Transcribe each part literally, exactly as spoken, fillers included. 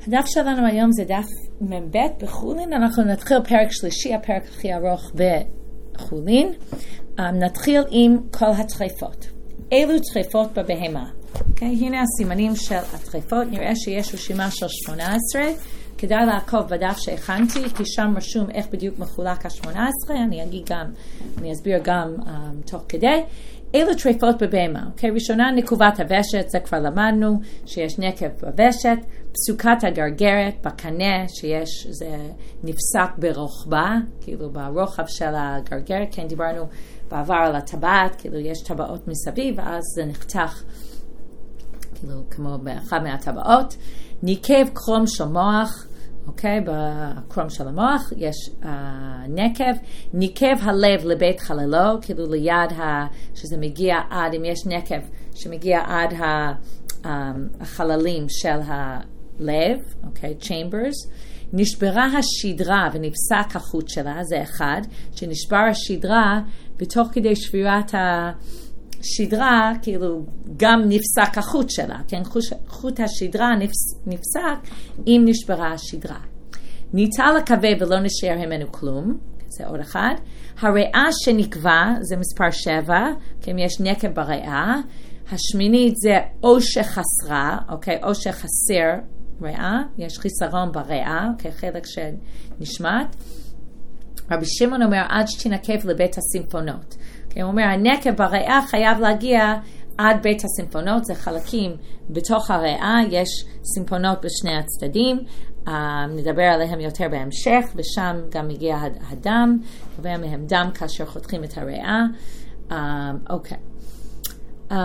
הדף שלנו היום זה דף מב' בחולין. אנחנו נתחיל פרק שלישי, הפרק הכי ארוך בחולין. נתחיל עם כל התחייפות. אילו תחייפות בבהמה? Okay, הנה הסימנים של התחייפות. נראה שיש רשימה של שמונה עשרה. כדאי לעקוב בדף שהכנתי, כי שם רשום איך בדיוק מחולק ה-שמונה עשרה. אני אגיד גם, אני אסביר גם um, תוך כדי. אילו טרפות בבהמה. Okay, ראשונה, נקובת הוושת, זה כבר למדנו, שיש נקב בוושת. פסוקת הגרגרת בקנה, שיש, זה נפסק ברוחבה, כאילו ברוחב של הגרגרת, כן, דיברנו בעבר על הטבעת, כאילו יש טבעות מסביב, ואז זה נחתך, כאילו כמו באחד מהטבעות. ניקב קרום של מוח, אוקיי, בקרום של המוח יש uh, נקב. ניקב הלב לבית חללו, כאילו ליד, ה, שזה מגיע עד, אם יש נקב שמגיע עד ה, um, החללים של הלב, אוקיי, chambers. נשברה השדרה ונפסק החוט שלה, זה אחד, שנשבר השדרה, בתוך כדי שבירת השדרה, כאילו גם נפסק החוט שלה, כן? חוט, חוט השדרה נפס, נפסק אם נשברה השדרה. ניטל הקווה ולא נשאר ממנו כלום, זה עוד אחד. הריאה שנקבע, זה מספר שבע, כן? יש נקב בריאה. השמינית זה או שחסרה, אוקיי? או שחסר ריאה, יש חיסרון בריאה, אוקיי? חלק שנשמט. רבי שמעון אומר, עד שתנקב לבית הסימפונות. הוא אומר, הנקב בריאה חייב להגיע עד בית הסימפונות, זה חלקים בתוך הריאה, יש סימפונות בשני הצדדים, uh, נדבר עליהם יותר בהמשך, ושם גם מגיע הדם, קובע מהם דם כאשר חותכים את הריאה. Uh, אוקיי. Uh,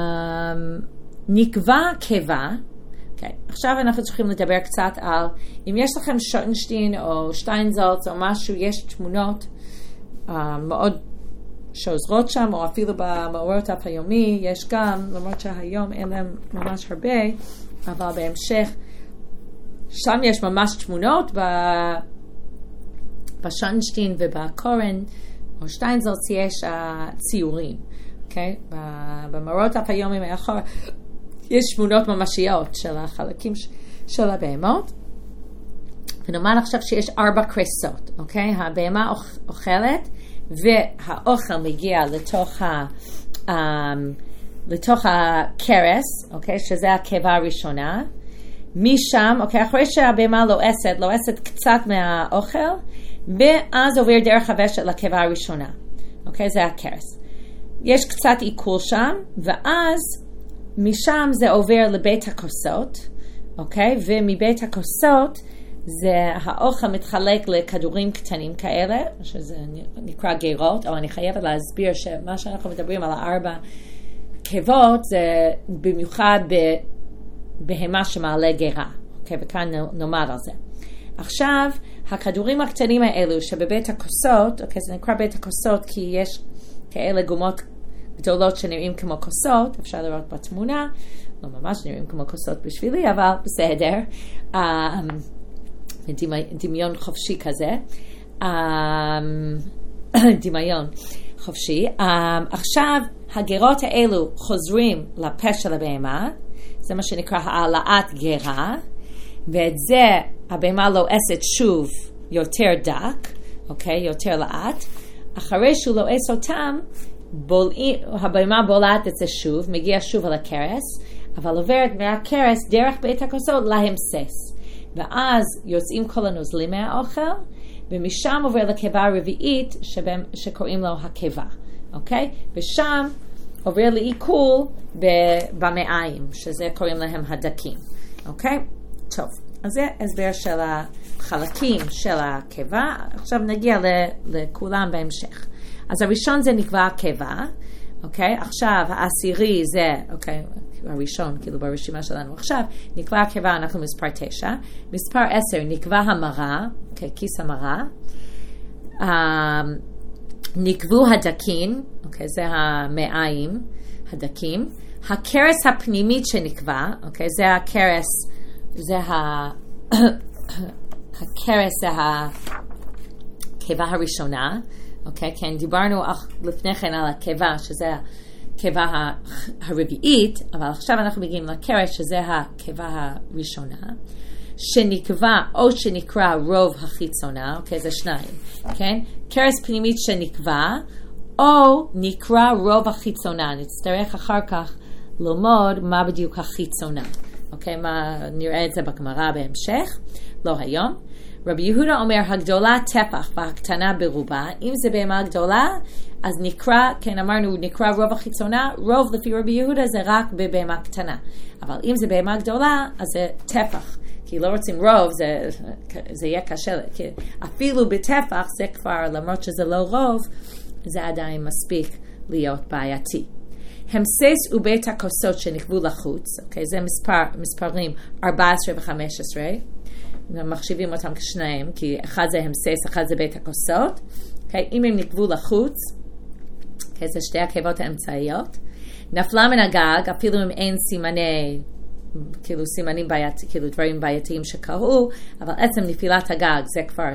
נקבע קיבה, okay. עכשיו אנחנו צריכים לדבר קצת על, אם יש לכם שוטנשטיין או שטיינזלץ או משהו, יש תמונות uh, מאוד שעוזרות שם, או אפילו במאורות אף היומי, יש גם, למרות שהיום אין להם ממש הרבה, אבל בהמשך, שם יש ממש תמונות, בשטיינשטיין ובקורן, או שטיינזלץ יש ציורים, אוקיי? במאורות אף היומי מאחור, יש תמונות ממשיות של החלקים של הבהמות, ונאמר עכשיו שיש ארבע קרסות, אוקיי? הבהמה אוכלת, והאוכל מגיע לתוך ה um, לתוך הקרס, אוקיי, שזה הקיבה הראשונה. משם, אוקיי, אחרי שהבהמה לועסת, לועסת קצת מהאוכל, ואז עובר דרך הוושת לקיבה הראשונה. אוקיי, זה הקרס. יש קצת עיכול שם, ואז משם זה עובר לבית הכוסות, אוקיי, ומבית הכוסות זה האוכל מתחלק לכדורים קטנים כאלה, שזה נקרא גירות, או אני חייבת להסביר שמה שאנחנו מדברים על הארבע קיבות, זה במיוחד בהמה שמעלה גירה, אוקיי, וכאן נאמר על זה. עכשיו, הכדורים הקטנים האלו שבבית הכוסות, אוקיי, זה נקרא בית הכוסות כי יש כאלה גומות גדולות שנראים כמו כוסות, אפשר לראות בתמונה, לא ממש נראים כמו כוסות בשבילי, אבל בסדר. דמיון חופשי כזה, דמיון חופשי. עכשיו הגירות האלו חוזרים לפה של הבהמה, זה מה שנקרא העלאת גירה, ואת זה הבהמה לועסת שוב יותר דק, אוקיי, יותר לאט. אחרי שהוא לועס אותם, הבהמה בולעת את זה שוב, מגיע שוב על הקרס, אבל עוברת מהקרס דרך בית הכוסות להמסס. ואז יוצאים כל הנוזלים מהאוכל, ומשם עובר לקיבה הרביעית שקוראים לו הקיבה, אוקיי? ושם עובר לעיכול במעיים, שזה קוראים להם הדקים, אוקיי? טוב, אז זה הסבר של החלקים של הקיבה, עכשיו נגיע לכולם בהמשך. אז הראשון זה נקבע הקיבה, אוקיי? עכשיו העשירי זה, אוקיי, הראשון, כאילו ברשימה שלנו עכשיו, נקבע הקיבה, אנחנו מספר תשע. מספר עשר, נקבע המרה, אוקיי, כיס המרה. Um, נקבו הדקים, אוקיי, זה המעיים, הדקים. הקרס הפנימית שנקבע, אוקיי, זה הקרס, זה ה... הקרס זה הקיבה הראשונה, אוקיי, כן, דיברנו לפני כן על הקיבה, שזה הקיבה הרביעית, אבל עכשיו אנחנו מגיעים לקרס, שזה הקיבה הראשונה. שנקבע או שנקרא רוב החיצונה, אוקיי, זה שניים, כן? קרס פנימית שנקבע, או נקרא רוב החיצונה. נצטרך אחר כך ללמוד מה בדיוק החיצונה. אוקיי, מה, נראה את זה בגמרא בהמשך, לא היום. רבי יהודה אומר, הגדולה טפח והקטנה ברובה. אם זה בהמה גדולה, אז נקרא, כן אמרנו, נקרא רוב החיצונה, רוב לפי רבי יהודה זה רק בבהמה קטנה. אבל אם זה בהמה גדולה, אז זה טפח. כי לא רוצים רוב, זה, זה יהיה קשה. אפילו בטפח, זה כבר, למרות שזה לא רוב, זה עדיין מספיק להיות בעייתי. המסס ובית הכוסות שנקבו לחוץ, אוקיי, זה מספר, מספרים ארבע עשרה ו-חמש עשרה, מחשיבים אותם כשניים, כי אחד זה המסס, אחד זה בית הכוסות, אוקיי, אם הם נקבו לחוץ, אוקיי, זה שתי עקבות האמצעיות, נפלה מן הגג, אפילו אם אין סימני, כאילו סימנים בעייתיים, כאילו דברים בעייתיים שקרו, אבל עצם נפילת הגג זה כבר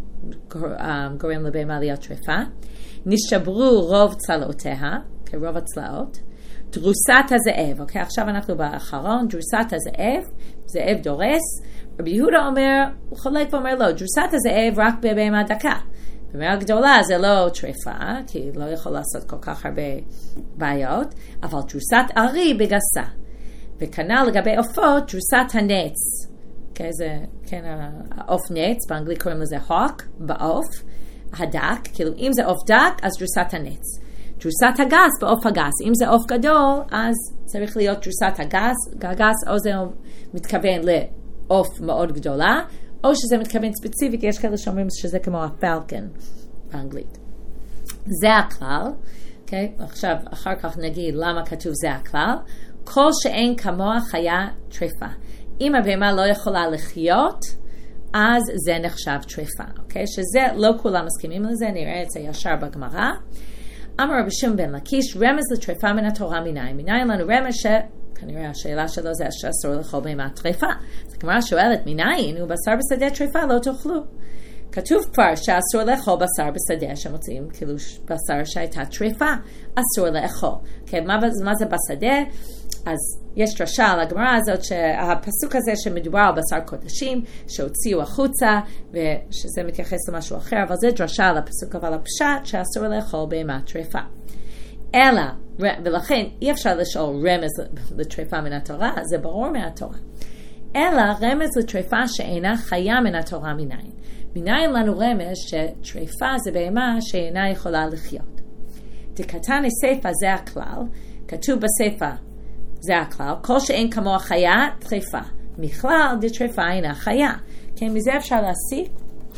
גורם לבהמה להיות טרפה, נשברו רוב צלעותיה, כרוב הצלעות, דרוסת הזאב, אוקיי, עכשיו אנחנו באחרון, דרוסת הזאב, זאב דורס, רבי יהודה אומר, הוא חולק ואומר לא, דרוסת הזאב רק בבהמה דקה, בהמה גדולה זה לא טרפה, כי לא יכול לעשות כל כך הרבה בעיות, אבל דרוסת ארי בגסה, וכנ"ל לגבי עופות, דרוסת הנץ, אוקיי, זה, כן, העוף נץ, באנגלית קוראים לזה hawk, בעוף, הדק, כאילו אם זה עוף דק, אז דרוסת הנץ. דרוסת הגס בעוף הגס. אם זה עוף גדול, אז צריך להיות דרוסת הגס, הגס, או זה מתכוון לעוף מאוד גדולה, או שזה מתכוון ספציפית, יש כאלה שאומרים שזה כמו הפלקן באנגלית. זה הכלל, אוקיי? עכשיו, אחר כך נגיד למה כתוב זה הכלל. כל שאין כמוה חיה טרפה. אם הבהמה לא יכולה לחיות, אז זה נחשב טרפה, אוקיי? שזה לא כולם מסכימים לזה, נראה את זה ישר בגמרא. אמר רבי שמעון בן לקיש, רמז לטרפה מן התורה מניין. מניין לנו רמז שכנראה השאלה שלו זה שאסור לאכול בהמה טרפה. אז הגמרא שואלת, מניין? ובשר בשדה טרפה לא תאכלו. כתוב כבר שאסור לאכול בשר בשדה, שמוצאים כאילו בשר שהייתה טרפה, אסור לאכול. Okay, מה, מה זה בשדה? אז יש דרשה על הגמרא הזאת, שהפסוק הזה שמדובר על בשר קודשים, שהוציאו החוצה, ושזה מתייחס למשהו אחר, אבל זה דרשה על הפסוק, אבל הפשט שאסור לאכול בהמה טרפה. אלא, ולכן אי אפשר לשאול רמז לטרפה מן התורה, זה ברור מהתורה. אלא רמז לטרפה שאינה חיה מן התורה מניין. מניין לנו רמז שטרפה זה בהמה שאינה יכולה לחיות. דקתני סיפה זה הכלל, כתוב בסיפה זה הכלל, כל שאין כמוה חיה, טרפה. מכלל, דטרפה אינה חיה. כן, מזה אפשר להסיק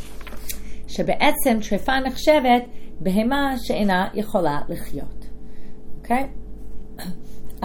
שבעצם טרפה נחשבת בהמה שאינה יכולה לחיות. אוקיי? Um,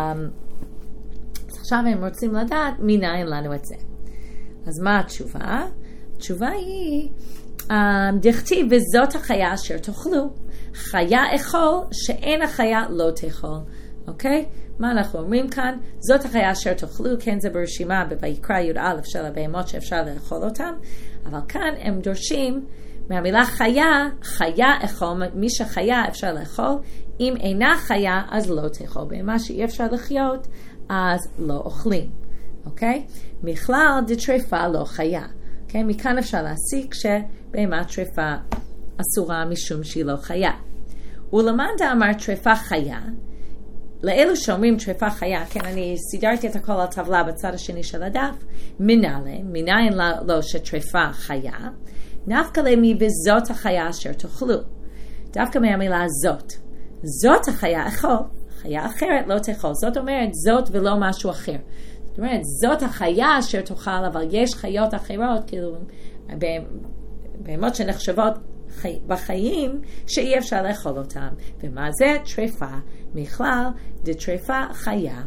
עכשיו הם רוצים לדעת מניין לנו את זה. אז מה התשובה? התשובה היא, um, דכתיב וזאת החיה אשר תאכלו. חיה אכול שאין החיה לא תאכול. אוקיי? מה אנחנו אומרים כאן? זאת החיה אשר תאכלו, כן, זה ברשימה בויקרא י"א של הבהמות שאפשר לאכול אותם, אבל כאן הם דורשים מהמילה חיה, חיה אכול, מי שחיה אפשר לאכול, אם אינה חיה אז לא תאכול, בהמה שאי אפשר לחיות אז לא אוכלים, אוקיי? מכלל דטרפה לא חיה, אוקיי? מכאן אפשר להסיק שבהמה טרפה אסורה משום שהיא לא חיה. ולמאן דאמר טרפה חיה, לאלו שאומרים טרפה חיה, כן, אני סידרתי את הכל על טבלה בצד השני של הדף, מנהלה, מניין לא שטרפה חיה, נפקא למי בזאת החיה אשר תאכלו. דווקא מהמילה זאת. זאת החיה אכול, חיה אחרת לא תאכול. זאת אומרת זאת ולא משהו אחר. זאת אומרת, זאת החיה אשר תאכל, אבל יש חיות אחרות, כאילו, בהמות שנחשבות בחיים שאי אפשר לאכול אותם. ומה זה? טרפה. מכלל, דטרפה חיה.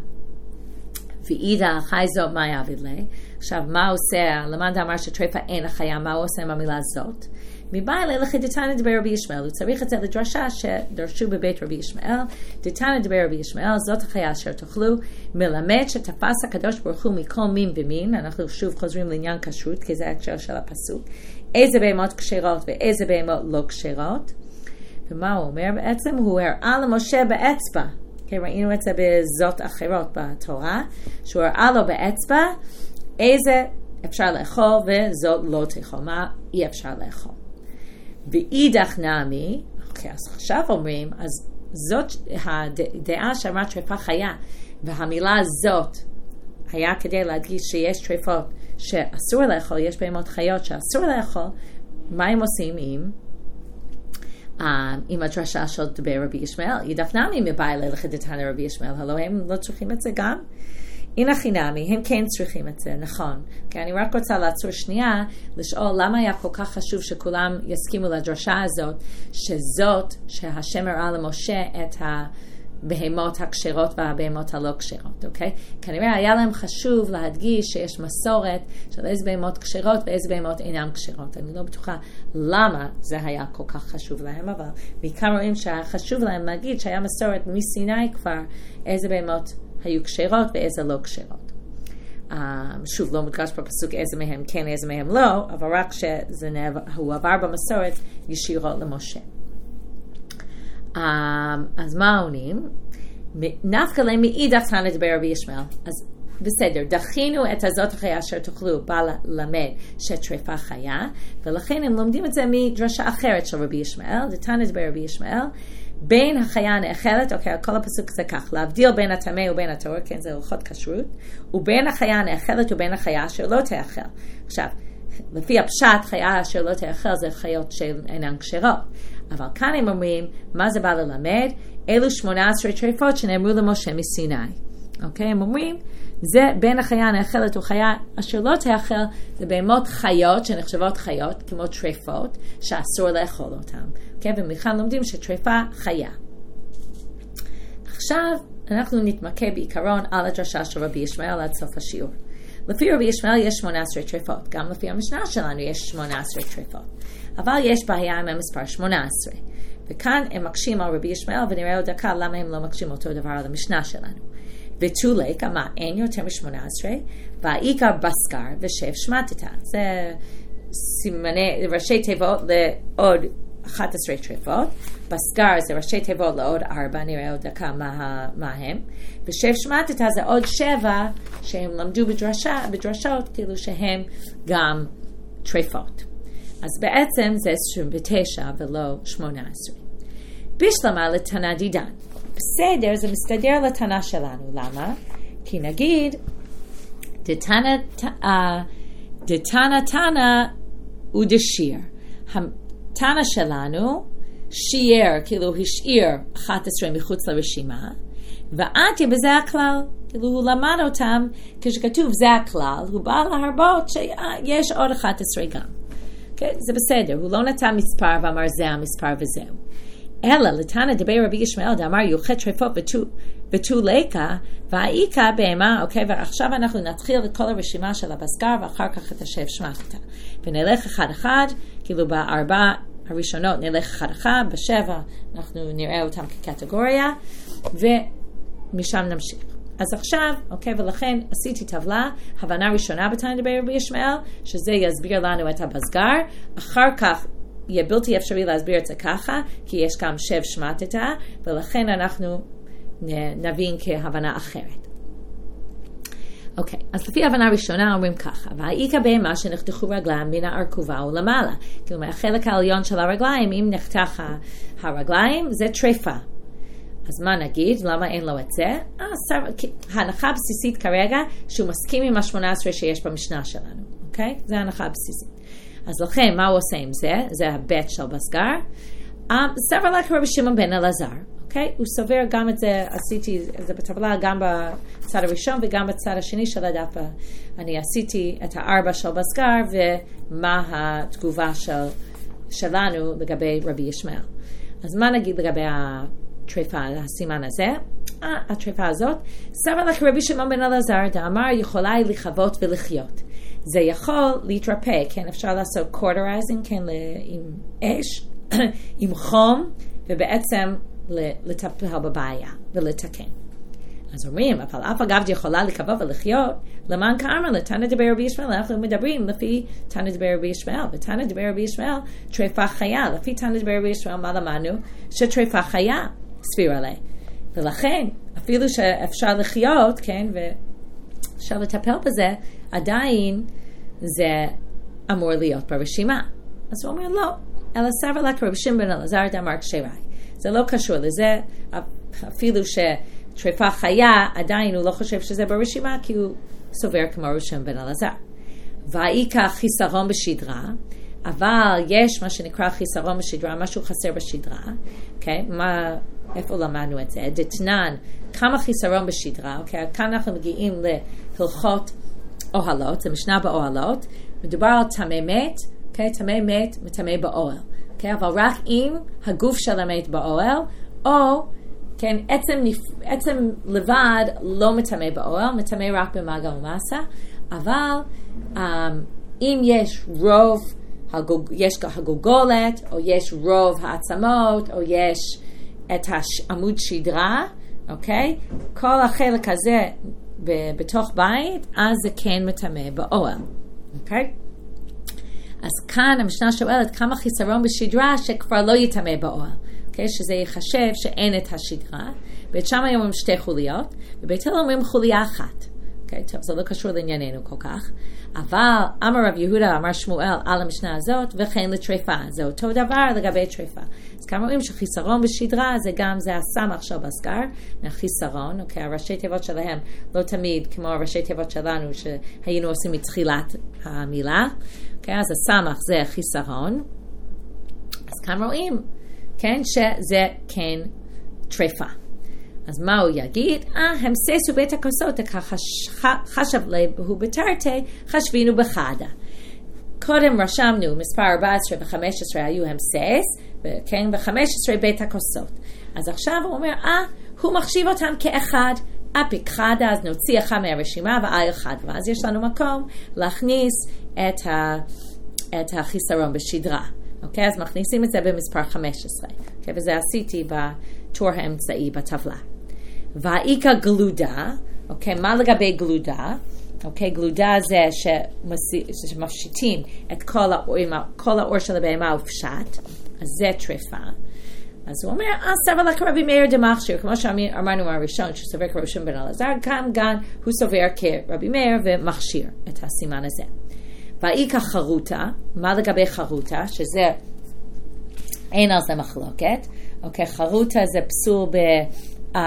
ואידה חי זאת מה יעביד לי. עכשיו, מה עושה? למאן דאמר שטרפה אין החיה, מה הוא עושה עם המילה זאת? מבעלה לכי דתנא דבר רבי ישמעאל. הוא צריך את זה לדרשה שדרשו בבית רבי ישמעאל. דתנא דבר רבי ישמעאל, זאת החיה אשר תאכלו, מלמד שתפס הקדוש ברוך הוא מכל מין ומין. אנחנו שוב חוזרים לעניין כשרות, כי זה ההקשר של הפסוק. איזה בהמות כשרות ואיזה בהמות לא כשרות. ומה הוא אומר בעצם? הוא הראה למשה באצבע. כן, ראינו את זה בזאת אחרות בתורה, שהוא הראה לו באצבע איזה אפשר לאכול וזאת לא תאכול. מה אי אפשר לאכול? ואידך נמי, אוקיי, אז עכשיו אומרים, אז זאת הדעה שאמרה טרפה חיה, והמילה הזאת היה כדי להדגיש שיש טרפות שאסור לאכול, יש בהמות חיות שאסור לאכול. מה הם עושים עם? עם הדרשה של דבר רבי ישמעאל? אידך נמי מבאי ללכת דתנא רבי ישמעאל, הלא הם לא צריכים את זה גם? אין הכי נמי, הם כן צריכים את זה, נכון. כי אני רק רוצה לעצור שנייה, לשאול למה היה כל כך חשוב שכולם יסכימו לדרשה הזאת, שזאת שהשם הראה למשה את הבהמות הכשרות והבהמות הלא כשרות, אוקיי? כנראה היה להם חשוב להדגיש שיש מסורת של איזה בהמות כשרות ואיזה בהמות אינן כשרות. אני לא בטוחה למה זה היה כל כך חשוב להם, אבל בעיקר רואים שחשוב להם להגיד שהיה מסורת מסיני כבר איזה בהמות היו כשרות ואיזה לא כשרות. Um, שוב, לא מודגש בפסוק איזה מהם כן, איזה מהם לא, אבל רק שהוא עבר במסורת ישירות למשה. Um, אז מה עונים? נפקא ליה מאידך תנא דבר רבי ישמעאל. אז בסדר, דחינו את הזאת החיה אשר תאכלו, בא ללמד שטרפה חיה, ולכן הם לומדים את זה מדרשה אחרת של רבי ישמעאל, דתנא דבר רבי ישמעאל, בין החיה הנאכלת, אוקיי, כל הפסוק זה כך, להבדיל בין הטמא ובין הטהור, כן, זה הלכות כשרות, ובין החיה הנאכלת ובין החיה אשר לא תאכל. עכשיו, לפי הפשט, חיה אשר לא תאכל זה חיות שאינן כשרות. אבל כאן הם אומרים, מה זה בא ללמד? אלו שמונה עשרה טרפות שנאמרו למשה מסיני. אוקיי, הם אומרים, זה בין החיה הנאכלת וחיה אשר לא תאכל, זה בהמות חיות שנחשבות חיות, כמו טרפות, שאסור לאכול אותן. אוקיי, ומכאן לומדים שטרפה חיה. עכשיו, אנחנו נתמקד בעיקרון על הדרשה של רבי ישמעאל עד סוף השיעור. לפי רבי ישמעאל יש שמונה עשרה טרפות, גם לפי המשנה שלנו יש שמונה עשרה טרפות. אבל יש בעיה עם המספר שמונה עשרה. וכאן הם מקשים על רבי ישמעאל, ונראה עוד דקה למה הם לא מקשים אותו דבר על המשנה שלנו. ותולק, מה, אין יותר מ-שמונה עשרה, והעיקר בסקר ושב שמטתה. זה סימני, ראשי תיבות לעוד אחת עשרה טרפות. בסקר זה ראשי תיבות לעוד ארבע, נראה עוד דקה מה, מה הם. ושב שמטתה זה עוד שבע שהם למדו בדרשה, בדרשות, כאילו שהם גם טרפות. אז בעצם זה עשרים ותשע ולא שמונה עשרה. בשלמה לתנא דידן. בסדר, זה מסתדר לתנא שלנו. למה? כי נגיד, דתנא תנא ודשיר. התנא שלנו שיער, כאילו השאיר אחת עשרה מחוץ לרשימה, ועתיה בזה הכלל. כאילו הוא למד אותם, כשכתוב זה הכלל, הוא בא להרבות שיש עוד אחת עשרה גם. Okay, זה בסדר, הוא לא נתן מספר ואמר זה המספר וזהו. אלא לתנא דבר רבי ישמעאל דאמר יוכל טרפות ותולקה והעיקה בהמה, אוקיי, ועכשיו אנחנו נתחיל את כל הרשימה של הבסקר ואחר כך את השב שמטתה. ונלך אחד אחד, כאילו בארבע הראשונות נלך אחד אחד, בשבע אנחנו נראה אותם כקטגוריה, ומשם נמשיך. אז עכשיו, אוקיי, ולכן עשיתי טבלה, הבנה ראשונה בתנא דבר רבי ישמעאל, שזה יסביר לנו את הבסגר, אחר כך יהיה בלתי אפשרי להסביר את זה ככה, כי יש גם שב שמטתה, ולכן אנחנו נבין כהבנה אחרת. אוקיי, אז לפי ההבנה הראשונה אומרים ככה, והעיקה בהמה שנחתכו רגליים מן הארכובה ולמעלה, כאילו מהחלק העליון של הרגליים, אם נחתך הרגליים, זה טרפה. אז מה נגיד? למה אין לו את זה? אה, ההנחה הבסיסית כרגע שהוא מסכים עם ה-שמונה עשרה שיש במשנה שלנו. אוקיי? זה ההנחה הבסיסית. אז לכן, מה הוא עושה עם זה? זה הבית של בסגר. סבר לה כרבי שמעון בן אלעזר. אוקיי? הוא סובר גם את זה, עשיתי זה בטבלה גם בצד הראשון וגם בצד השני של הדף. אני עשיתי את הארבע של בסגר ומה התגובה של, שלנו לגבי רבי ישמעאל. אז מה נגיד לגבי ה... טרפה, הסימן הזה, אה, הטרפה הזאת, סבר לך רבי שמעון בן אלעזר, דאמר יכולה היא לחוות ולחיות. זה יכול להתרפא, כן, אפשר לעשות קורטרייזינג, כן, עם אש, עם חום, ובעצם לטפל בבעיה ולתקן. אז אומרים, אבל אף אגב יכולה לחוות ולחיות, למען כאמר לתנא דבר רבי ישמעאל, אנחנו מדברים לפי תנא דבר רבי ישמעאל, ותנא דבר רבי ישמעאל, טרפה חיה, לפי תנא דבר רבי ישמעאל, מה למדנו? שטרפה חיה, סביר עליה. ולכן, אפילו שאפשר לחיות, כן, ואפשר לטפל בזה, עדיין זה אמור להיות ברשימה. אז הוא אומר לא, אלא סבר לה כרבי שמעון בן אלעזר דאמר כשרה. זה לא קשור לזה, אפילו שטריפה חיה, עדיין הוא לא חושב שזה ברשימה, כי הוא סובר כמו רבי שמעון בן אלעזר. והאיכה חיסרון בשדרה, אבל יש מה שנקרא חיסרון בשדרה, משהו חסר בשדרה, אוקיי? מה, איפה למדנו את זה? דתנן, כמה חיסרון בשדרה, אוקיי? כאן אנחנו מגיעים להלכות אוהלות, זה משנה באוהלות, מדובר על טמא מת, אוקיי? טמא מת מטמא באוהל, אוקיי? אבל רק אם הגוף של המת באוהל, או, כן, עצם, עצם לבד לא מטמא באוהל, מטמא רק במעגל ומסה, אבל um, אם יש רוב, הגוג, יש הגוגולת, או יש רוב העצמות, או יש את עמוד שדרה, אוקיי? כל החלק הזה ב- בתוך בית, אז זה כן מטמא באוהל, אוקיי? אז כאן המשנה שואלת כמה חיסרון בשדרה שכבר לא יטמא באוהל, אוקיי? שזה יחשב שאין את השדרה, ואת שם היום עם שתי חוליות, ובית הלל אומרים חוליה אחת. Okay, טוב, זה לא קשור לענייננו כל כך, אבל אמר רב יהודה, אמר שמואל על המשנה הזאת, וכן לטריפה, זה אותו דבר לגבי טריפה. אז כאן רואים שחיסרון בשדרה, זה גם, זה הסמך של בסגר, מהחיסרון, אוקיי, הראשי תיבות שלהם לא תמיד כמו הראשי תיבות שלנו, שהיינו עושים מתחילת המילה, אוקיי, אז הסמך זה חיסרון, אז כאן רואים, כן, שזה כן טריפה. אז מה הוא יגיד? אה, הם ססו בית הכוסות, חשב לבהו בתרתי, חשבינו בחדה. קודם רשמנו מספר ארבע עשרה ו-חמש עשרה היו הם סס, וכן, ו-חמש עשרה בית הכוסות. אז עכשיו הוא אומר, אה, הוא מחשיב אותם כאחד, אפיק חדה, אז נוציא אחד מהרשימה ואי אחד, ואז יש לנו מקום להכניס את, ה, את החיסרון בשדרה. אוקיי, אז מכניסים את זה במספר חמש עשרה. אוקיי, וזה עשיתי בטור האמצעי בטבלה. והאיקה גלודה, אוקיי, מה לגבי גלודה? אוקיי, גלודה זה שמפשיטים את כל האור, כל האור של הבהמה הופשט, אז זה טריפה. אז הוא אומר, אה, סבר לה כרבי מאיר דמכשיר, כמו שאמרנו מהראשון, שסובר כרבי שמעון בן אלעזר, גם כאן הוא סובר כרבי מאיר ומכשיר את הסימן הזה. והאיקה חרוטה, מה לגבי חרוטה? שזה, אין על זה מחלוקת. אוקיי, חרוטה זה פסול ב... Um,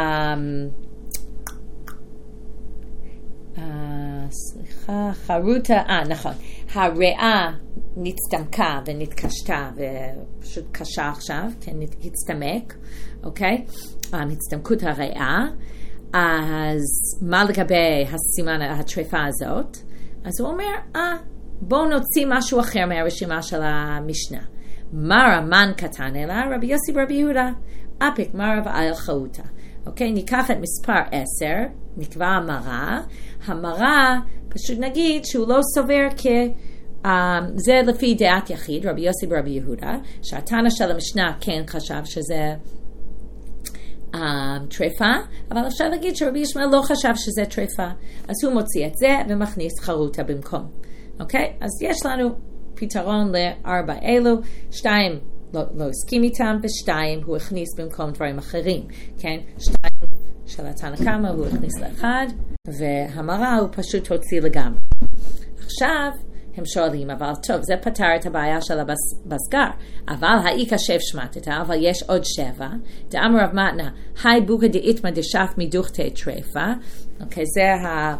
uh, סליחה, חרוטה, אה, נכון. הריאה נצטמקה ונתקשתה ופשוט קשה עכשיו, כן, הצטמק, אוקיי? Um, הצטמקות הריאה. אז מה לגבי הסימן, הטריפה הזאת? אז הוא אומר, אה, בואו נוציא משהו אחר מהרשימה של המשנה. מרה מן קטן אלא רבי יוסי ברבי יהודה, אפיק מרה ואיל חרוטה. אוקיי, ניקח את מספר עשר, נקבע המרה, המרה, פשוט נגיד שהוא לא סובר כ... Um, זה לפי דעת יחיד, רבי יוסי ברבי יהודה, שהתנא של המשנה כן חשב שזה um, טריפה, אבל אפשר להגיד שרבי ישמעאל לא חשב שזה טריפה, אז הוא מוציא את זה ומכניס חרוטה במקום. אוקיי, אז יש לנו פתרון לארבע אלו, שתיים לא, לא הסכים איתם, ושתיים הוא הכניס במקום דברים אחרים, כן? שתיים של התנא קמא הוא הכניס לאחד, והמרה הוא פשוט הוציא לגמרי. עכשיו הם שואלים, אבל טוב, זה פתר את הבעיה של הבסגר, אבל האיקה שב שמטתה, אבל יש עוד שבע, דאמר רב מתנא, היי בוקא דאיתמא דשף מדוכתי טריפה, אוקיי, זה ה...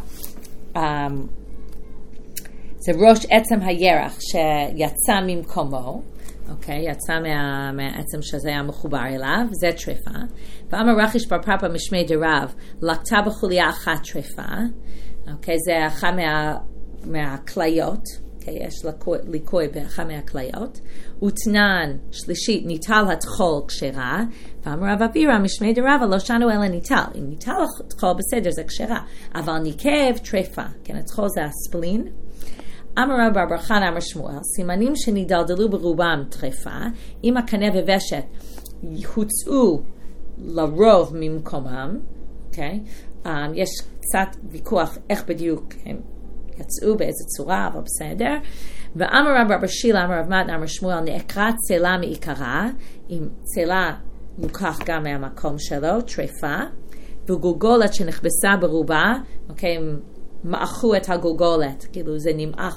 זה ראש עצם הירח שיצא ממקומו, אוקיי, יצא מה, מהעצם שזה היה מחובר אליו, זה טריפה. ואמר רחיש בר פפא משמי דרב, לקטה בחוליה אחת טריפה, אוקיי, זה אחת מה, מהכליות, אוקיי, יש ליקוי באחת מהכליות, ותנן שלישית ניטל התחול כשרה, ואמר רב אבירא משמי דרב, לא שנו אלא ניטל, אם ניטל התחול בסדר זה כשרה, אבל ניקב טריפה, כן, התחול זה הספלין, אמר רב בר חנא אמר שמואל, סימנים שנדלדלו ברובם טריפה, אם הקנה וושת הוצאו לרוב ממקומם, אוקיי? Okay? Um, יש קצת ויכוח איך בדיוק הם יצאו באיזה צורה, אבל בסדר. ואמר רב בר שילה, אמר רב מתנא אמר שמואל, נעקרה צלה מעיקרה, אם צלה לוקח גם מהמקום שלו, טריפה, וגולגולת שנכבסה ברובה, אוקיי? Okay, מעכו את הגולגולת, כאילו זה נמעך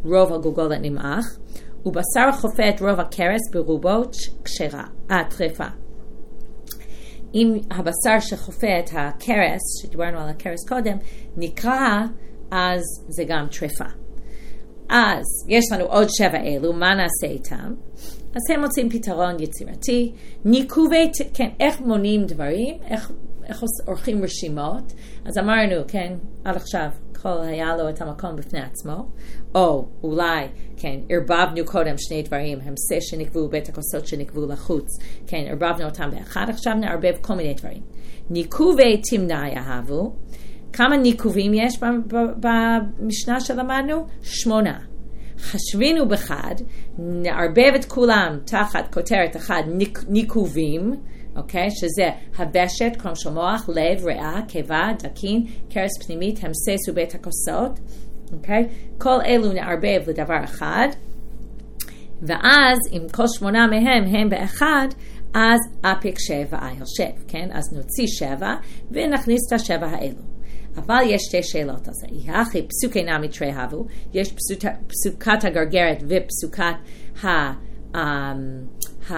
רוב הגולגולת נמעך, ובשר חופה את רוב הכרס ברובו כשרה, אה, טרפה. אם הבשר שחופה את הכרס, שדיברנו על הכרס קודם, נקרא, אז זה גם טרפה. אז יש לנו עוד שבע אלו, מה נעשה איתם? אז הם מוצאים פתרון יצירתי, ניקובי, כן, איך מונים דברים, איך, איך עורכים רשימות, אז אמרנו, כן, עד עכשיו, כל היה לו את המקום בפני עצמו, או אולי, כן, ערבבנו קודם שני דברים, המסה שנקבו, בית הכוסות שנקבו לחוץ, כן, ערבבנו אותם באחד, עכשיו נערבב כל מיני דברים. ניקובי תמנה יהבו, כמה ניקובים יש במשנה שלמדנו? שמונה. חשבינו בחד, נערבב את כולם תחת כותרת אחד ניק, ניקובים, אוקיי? שזה הוושת, קרום של מוח, לב, ריאה, קיבה, דקין, קרס פנימית, המסס ובית הכוסות, אוקיי? כל אלו נערבב לדבר אחד, ואז אם כל שמונה מהם הם באחד, אז אפיק שבע אייל שב, כן? אז נוציא שבע ונכניס את השבע האלו. אבל יש שתי שאלות על זה. יחי פסוקי נמי תרהבו, יש פסוק, פסוקת הגרגרת ופסוקת ה, um, ה,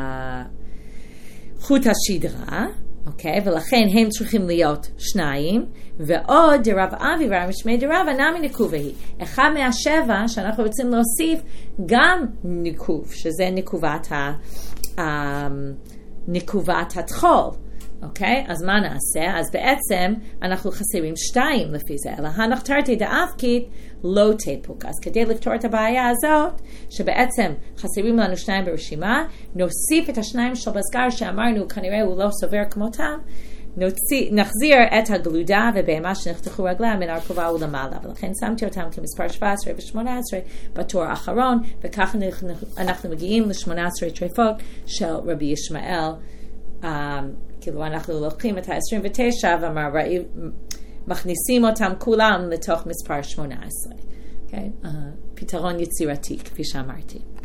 חוט השדרה, אוקיי? ולכן הם צריכים להיות שניים, ועוד דרב אבי ורב משמי דרב נמי ניקובי. אחד מהשבע שאנחנו רוצים להוסיף גם ניקוב, שזה ניקובת, ה, um, ניקובת התחול. אוקיי? אז מה נעשה? אז בעצם אנחנו חסרים שתיים לפי זה, אלא הנחתרתי דאפקית לא תפוק. אז כדי לפתור את הבעיה הזאת, שבעצם חסרים לנו שניים ברשימה, נוסיף את השניים של בסגר שאמרנו, כנראה הוא לא סובר כמותם, נוציא, נחזיר את הגלודה ובהמה שנחתכו רגליה מן הרכובה ולמעלה, ולכן שמתי אותם כמספר שבע עשרה ושמונה עשרה בתור האחרון, וכך אנחנו מגיעים ל-שמונה עשרה טרפות של רבי ישמעאל, Um, כאילו אנחנו לוקחים את ה-עשרים ותשע ומכניסים אותם כולם לתוך מספר שמונה עשרה. Okay? Uh, פתרון יצירתי, כפי שאמרתי.